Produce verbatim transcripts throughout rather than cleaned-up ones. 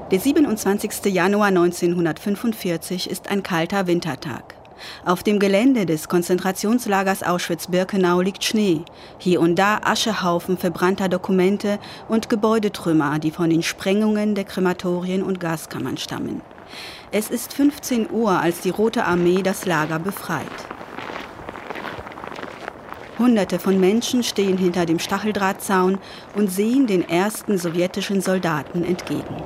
Der siebenundzwanzigste Januar neunzehnhundertfünfundvierzig ist ein kalter Wintertag. Auf dem Gelände des Konzentrationslagers Auschwitz-Birkenau liegt Schnee, hier und da Aschehaufen verbrannter Dokumente und Gebäudetrümmer, die von den Sprengungen der Krematorien und Gaskammern stammen. Es ist fünfzehn Uhr, als die Rote Armee das Lager befreit. Hunderte von Menschen stehen hinter dem Stacheldrahtzaun und sehen den ersten sowjetischen Soldaten entgegen.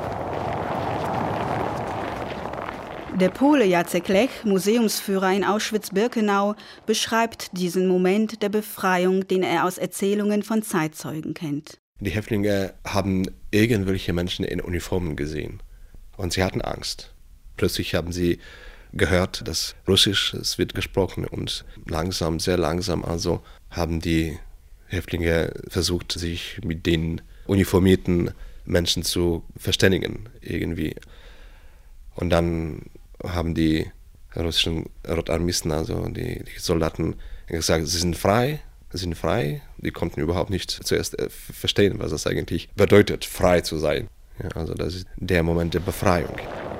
Der Pole Jacek Lech, Museumsführer in Auschwitz-Birkenau, beschreibt diesen Moment der Befreiung, den er aus Erzählungen von Zeitzeugen kennt. Die Häftlinge haben irgendwelche Menschen in Uniformen gesehen und sie hatten Angst. Plötzlich haben sie gehört, dass Russisch, es wird gesprochen und langsam, sehr langsam also haben die Häftlinge versucht, sich mit den uniformierten Menschen zu verständigen irgendwie. Und dann haben die russischen Rotarmisten, also die, die Soldaten, gesagt, sie sind frei, sie sind frei. Die konnten überhaupt nicht zuerst verstehen, was das eigentlich bedeutet, frei zu sein. Ja, also das ist der Moment der Befreiung.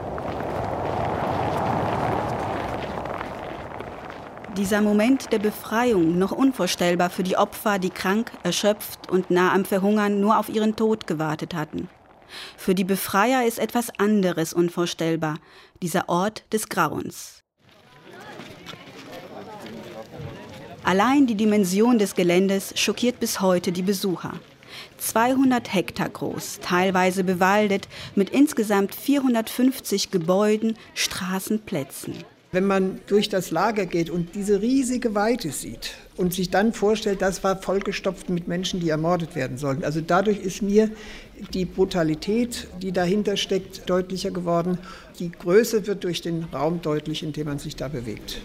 Dieser Moment der Befreiung, noch unvorstellbar für die Opfer, die krank, erschöpft und nah am Verhungern nur auf ihren Tod gewartet hatten. Für die Befreier ist etwas anderes unvorstellbar, dieser Ort des Grauens. Allein die Dimension des Geländes schockiert bis heute die Besucher. zweihundert Hektar groß, teilweise bewaldet, mit insgesamt vierhundertfünfzig Gebäuden, Straßen, Plätzen. Wenn man durch das Lager geht und diese riesige Weite sieht und sich dann vorstellt, das war vollgestopft mit Menschen, die ermordet werden sollten. Also dadurch ist mir die Brutalität, die dahinter steckt, deutlicher geworden. Die Größe wird durch den Raum deutlich, in dem man sich da bewegt.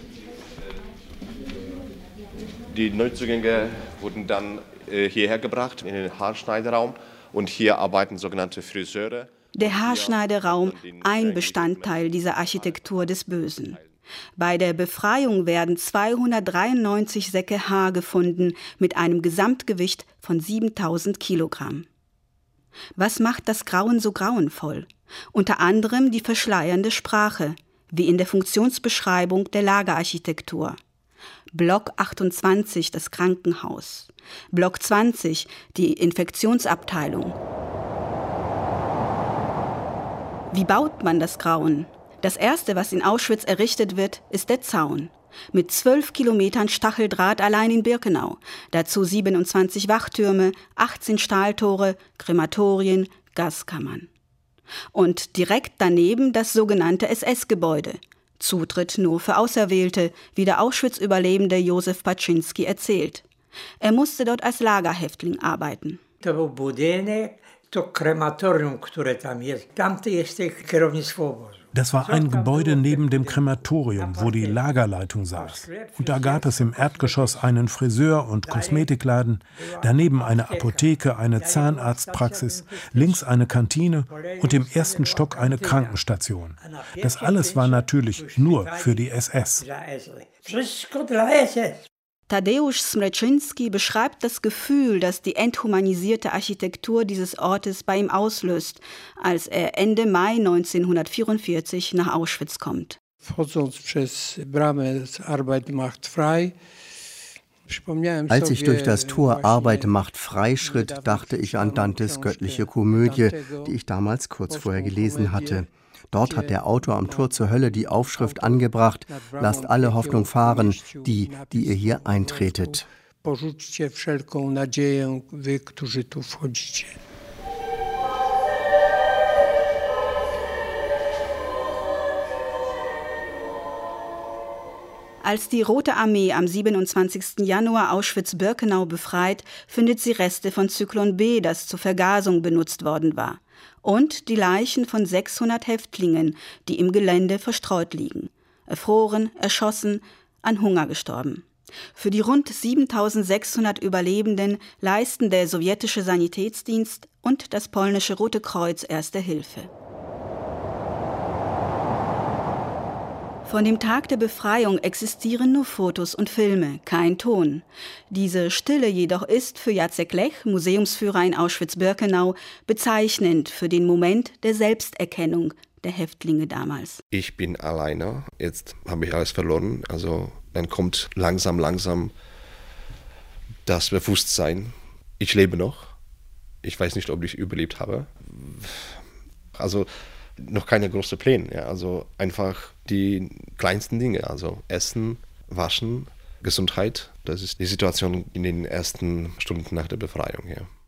Die Neuzugänge wurden dann äh, hierher gebracht, in den Haarschneideraum. Und hier arbeiten sogenannte Friseure. Der Haarschneideraum, ein Bestandteil dieser Architektur des Bösen. Bei der Befreiung werden zweihundertdreiundneunzig Säcke Haar gefunden mit einem Gesamtgewicht von siebentausend Kilogramm. Was macht das Grauen so grauenvoll? Unter anderem die verschleiernde Sprache, wie in der Funktionsbeschreibung der Lagerarchitektur. Block achtundzwanzig, das Krankenhaus. Block zwanzig, die Infektionsabteilung. Wie baut man das Grauen? Das Erste, was in Auschwitz errichtet wird, ist der Zaun. Mit zwölf Kilometern Stacheldraht allein in Birkenau. Dazu siebenundzwanzig Wachtürme, achtzehn Stahltore, Krematorien, Gaskammern. Und direkt daneben das sogenannte S S-Gebäude. Zutritt nur für Auserwählte, wie der Auschwitz-Überlebende Josef Paczynski erzählt. Er musste dort als Lagerhäftling arbeiten. Das war ein Gebäude neben dem Krematorium, wo die Lagerleitung saß. Und da gab es im Erdgeschoss einen Friseur- und Kosmetikladen, daneben eine Apotheke, eine Zahnarztpraxis, links eine Kantine und im ersten Stock eine Krankenstation. Das alles war natürlich nur für die S S. Tadeusz Smreczynski beschreibt das Gefühl, das die enthumanisierte Architektur dieses Ortes bei ihm auslöst, als er Ende Mai neunzehnhundertvierundvierzig nach Auschwitz kommt. Als ich durch das Tor Arbeit macht frei schritt, dachte ich an Dantes göttliche Komödie, die ich damals kurz vorher gelesen hatte. Dort hat der Autor am Tor zur Hölle die Aufschrift angebracht: Lasst alle Hoffnung fahren, die, die ihr hier eintretet. Als die Rote Armee am siebenundzwanzigsten Januar Auschwitz-Birkenau befreit, findet sie Reste von Zyklon B, das zur Vergasung benutzt worden war. Und die Leichen von sechshundert Häftlingen, die im Gelände verstreut liegen. Erfroren, erschossen, an Hunger gestorben. Für die rund siebentausendsechshundert Überlebenden leisten der sowjetische Sanitätsdienst und das polnische Rote Kreuz Erste Hilfe. Von dem Tag der Befreiung existieren nur Fotos und Filme, kein Ton. Diese Stille jedoch ist für Jacek Lech, Museumsführer in Auschwitz-Birkenau, bezeichnend für den Moment der Selbsterkennung der Häftlinge damals. Ich bin alleine, jetzt habe ich alles verloren. Also dann kommt langsam, langsam das Bewusstsein. Ich lebe noch. Ich weiß nicht, ob ich überlebt habe. Also noch keine großen Pläne. Ja. Also einfach die kleinsten Dinge. Also Essen, Waschen, Gesundheit. Das ist die Situation in den ersten Stunden nach der Befreiung. Ja.